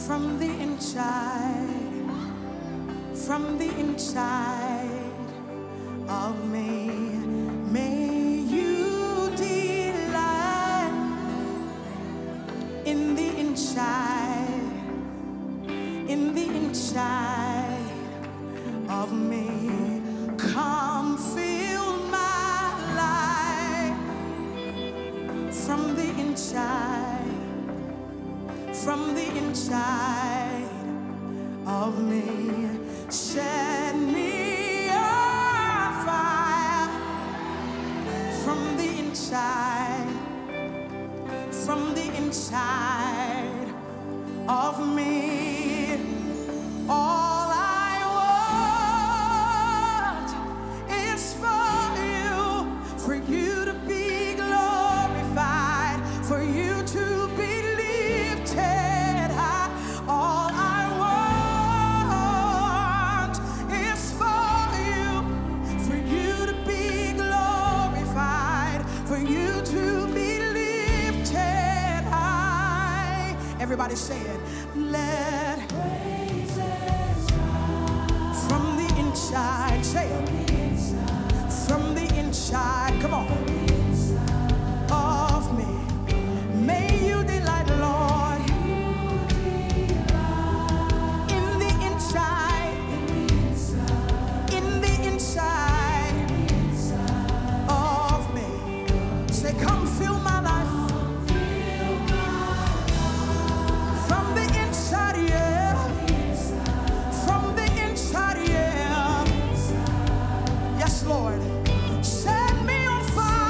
from the inside, from the inside of me. May you delight in the inside, in the inside of me. Come fill my life from the inside, from the inside of me. Set me on fire from the inside, from the inside of me. All I want is for you to be glorified, for you to be lifted high. All I want is for you to be glorified, for you to be lifted high. Everybody say it. Let praises rise from the inside. Say it. From the inside. Come on. Of me. May you delight, Lord, in the inside, in the inside of me. Say, come fill my life from the inside, yeah. From the inside, yeah. Yes, Lord. Set me on fire.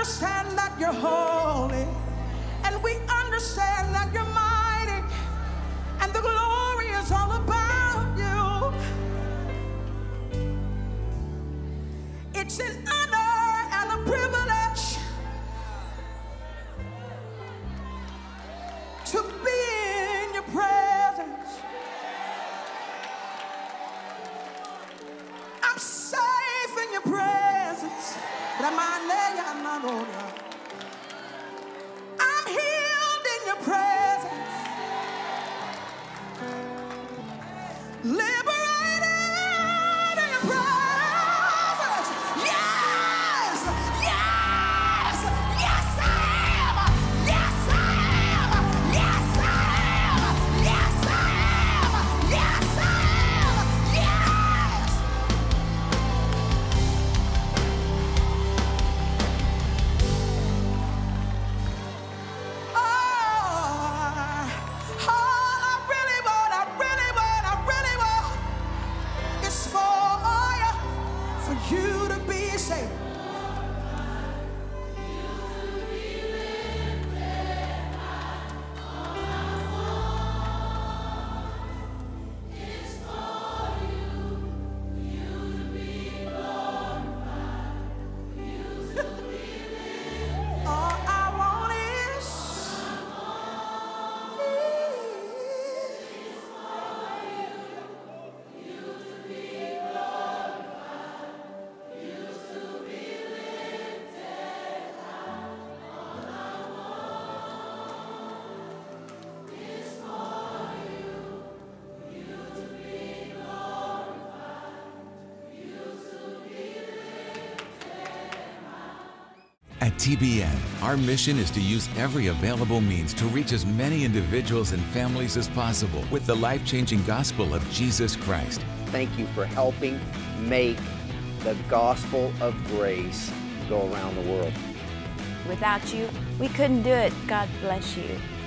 understand that you're holy, and we understand that you're mighty, and the glory is all about you. It's an honor and a privilege to be in your presence. I'm safe in your presence. I'm healed in your presence. Liberated in your presence. Yes! Yes! Yes, I am! Yes, I am! Yes, I am! Yes, I am! Yes, I am! Yes! You to be saved. All I want is At TBN, our mission is to use every available means to reach as many individuals and families as possible with the life-changing gospel of Jesus Christ. Thank you for helping make the gospel of grace go around the world. Without you, we couldn't do it. God bless you.